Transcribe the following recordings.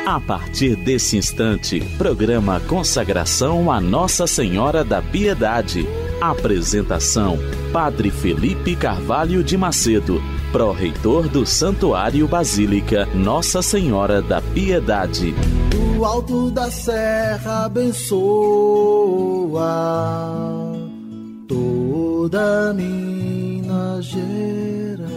A partir desse instante, programa Consagração a Nossa Senhora da Piedade. Apresentação: Padre Felipe Carvalho de Macedo, pró-reitor do Santuário Basílica Nossa Senhora da Piedade. Do alto da serra abençoa toda Minas Gerais.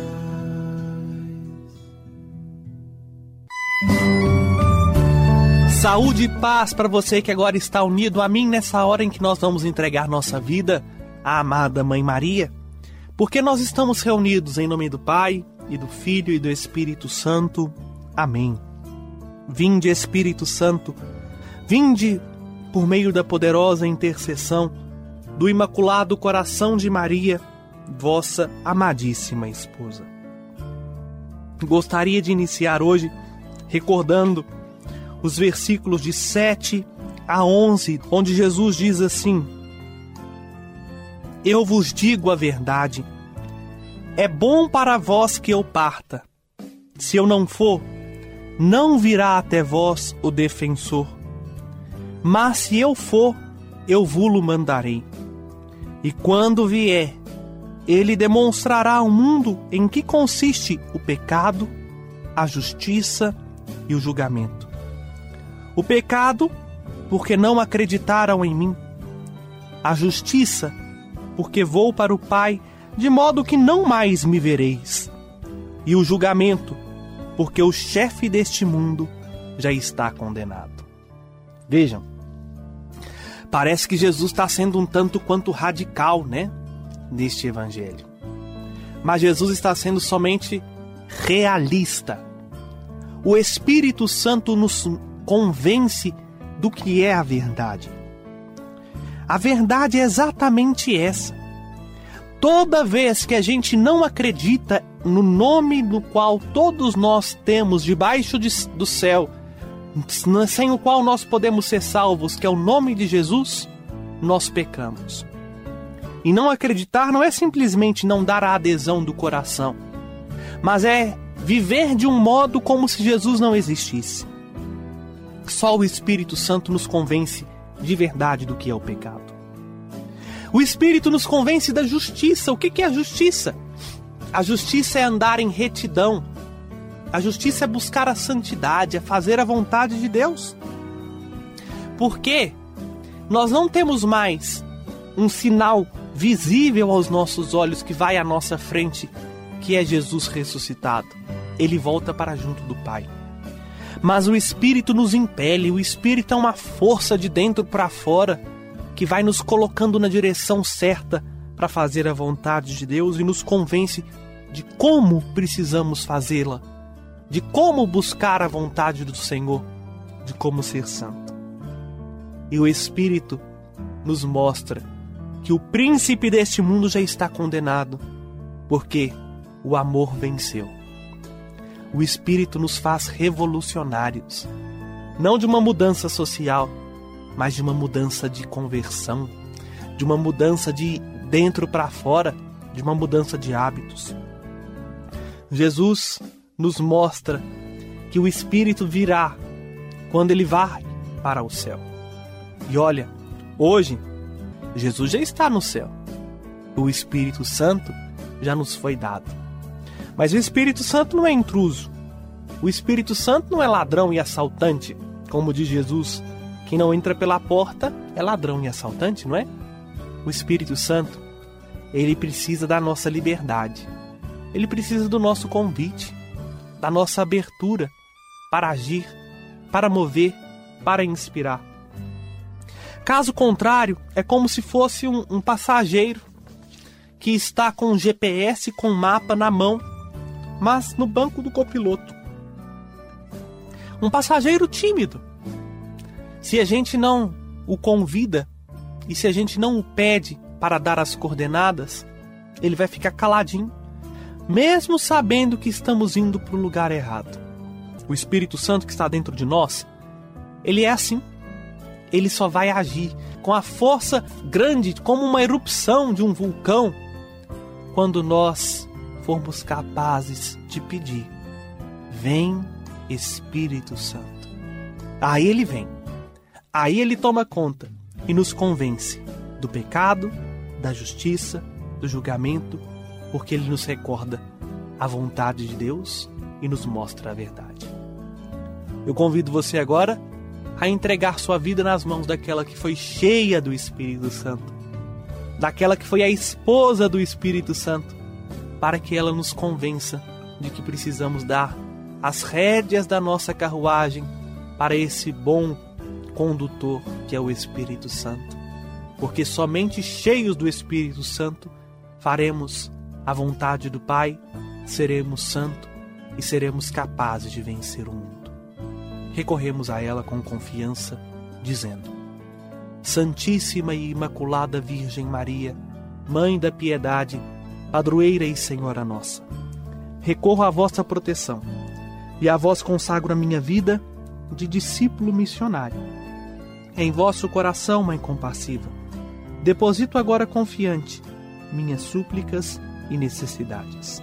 Saúde e paz para você que agora está unido a mim nessa hora em que nós vamos entregar nossa vida à amada Mãe Maria, porque nós estamos reunidos em nome do Pai, e do Filho e do Espírito Santo. Amém. Vinde, Espírito Santo, vinde por meio da poderosa intercessão do Imaculado Coração de Maria, vossa amadíssima esposa. Gostaria de iniciar hoje recordando os versículos de 7 a 11, onde Jesus diz assim: Eu vos digo a verdade, é bom para vós que eu parta. Se eu não for, não virá até vós o defensor. Mas se eu for, eu vou-lo mandarei. E quando vier, ele demonstrará ao mundo em que consiste o pecado, a justiça e o julgamento. O pecado, porque não acreditaram em mim. A justiça, porque vou para o Pai, de modo que não mais me vereis. E o julgamento, porque o chefe deste mundo já está condenado. Vejam, parece que Jesus está sendo um tanto quanto radical, né? Neste evangelho. Mas Jesus está sendo somente realista. O Espírito Santo nos convence do que é a verdade. A verdade é exatamente essa. Toda vez que a gente não acredita no nome no qual todos nós temos debaixo do céu, sem o qual nós podemos ser salvos, que é o nome de Jesus, nós pecamos. E não acreditar não é simplesmente não dar a adesão do coração, mas é viver de um modo como se Jesus não existisse. Só o Espírito Santo nos convence de verdade do que é o pecado. O Espírito nos convence da justiça. O que é a justiça? A justiça é andar em retidão. A justiça é buscar a santidade, é fazer a vontade de Deus. Porque nós não temos mais um sinal visível aos nossos olhos que vai à nossa frente, que é Jesus ressuscitado. Ele volta para junto do Pai. Mas o Espírito nos impele, o Espírito é uma força de dentro para fora que vai nos colocando na direção certa para fazer a vontade de Deus e nos convence de como precisamos fazê-la, de como buscar a vontade do Senhor, de como ser santo. E o Espírito nos mostra que o príncipe deste mundo já está condenado, porque o amor venceu. O Espírito nos faz revolucionários, não de uma mudança social, mas de uma mudança de conversão, de uma mudança de dentro para fora, de uma mudança de hábitos. Jesus nos mostra que o Espírito virá quando ele vai para o céu. E olha, hoje, Jesus já está no céu. O Espírito Santo já nos foi dado. Mas o Espírito Santo não é intruso. O Espírito Santo não é ladrão e assaltante. Como diz Jesus, quem não entra pela porta é ladrão e assaltante, não é? O Espírito Santo, ele precisa da nossa liberdade. Ele precisa do nosso convite, da nossa abertura para agir, para mover, para inspirar. Caso contrário, é como se fosse um passageiro que está com um GPS, com um mapa na mão, mas no banco do copiloto. Um passageiro tímido. Se a gente não o convida e se a gente não o pede para dar as coordenadas, ele vai ficar caladinho, mesmo sabendo que estamos indo para o lugar errado. O Espírito Santo que está dentro de nós, ele é assim. Ele só vai agir com a força grande, como uma erupção de um vulcão, quando nós formos capazes de pedir: vem, Espírito Santo. Aí ele vem. Aí ele toma conta e nos convence do pecado, da justiça, do julgamento, porque ele nos recorda a vontade de Deus e nos mostra a verdade. Eu convido você agora a entregar sua vida nas mãos daquela que foi cheia do Espírito Santo, daquela que foi a esposa do Espírito Santo, para que ela nos convença de que precisamos dar as rédeas da nossa carruagem para esse bom condutor que é o Espírito Santo. Porque somente cheios do Espírito Santo faremos a vontade do Pai, seremos santos e seremos capazes de vencer o mundo. Recorremos a ela com confiança, dizendo: Santíssima e Imaculada Virgem Maria, Mãe da Piedade, Padroeira e Senhora nossa, recorro à vossa proteção e a vós consagro a minha vida de discípulo missionário. Em vosso coração, Mãe compassiva, deposito agora confiante minhas súplicas e necessidades.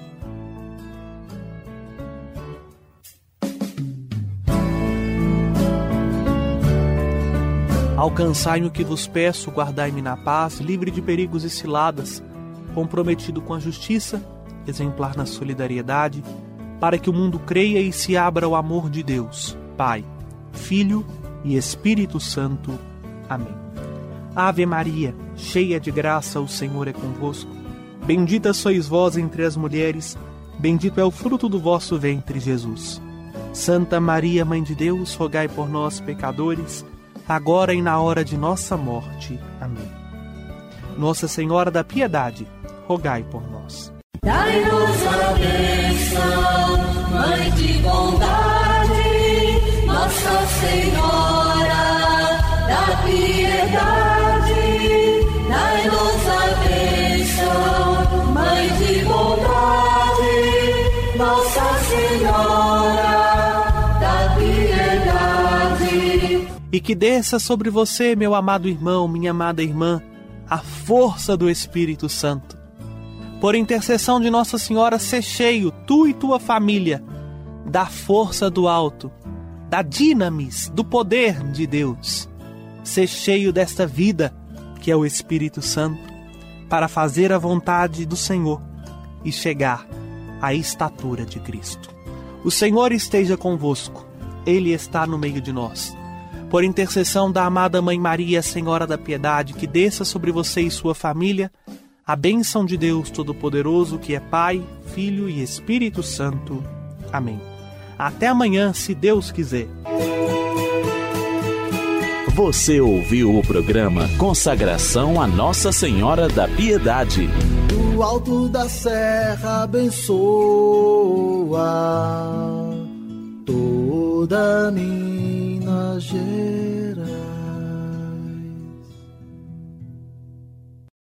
Alcançai-me o que vos peço, guardai-me na paz, livre de perigos e ciladas, comprometido com a justiça, exemplar na solidariedade, para que o mundo creia e se abra ao amor de Deus, Pai, Filho e Espírito Santo. Amém. Ave Maria, cheia de graça, o Senhor é convosco. Bendita sois vós entre as mulheres, bendito é o fruto do vosso ventre, Jesus. Santa Maria, Mãe de Deus, rogai por nós, pecadores, agora e na hora de nossa morte. Amém. Nossa Senhora da Piedade, rogai por nós. Dai-nos a bênção, Mãe de bondade, Nossa Senhora da Piedade. Dai-nos a bênção, Mãe de bondade, Nossa Senhora da Piedade. E que desça sobre você, meu amado irmão, minha amada irmã, a força do Espírito Santo. Por intercessão de Nossa Senhora, ser cheio, tu e tua família, da força do alto, da dinamis, do poder de Deus. Ser cheio desta vida, que é o Espírito Santo, para fazer a vontade do Senhor e chegar à estatura de Cristo. O Senhor esteja convosco, Ele está no meio de nós. Por intercessão da amada Mãe Maria, Senhora da Piedade, que desça sobre você e sua família a bênção de Deus Todo-Poderoso, que é Pai, Filho e Espírito Santo. Amém. Até amanhã, se Deus quiser. Você ouviu o programa Consagração a Nossa Senhora da Piedade. Do alto da serra abençoa toda Minas Gerais.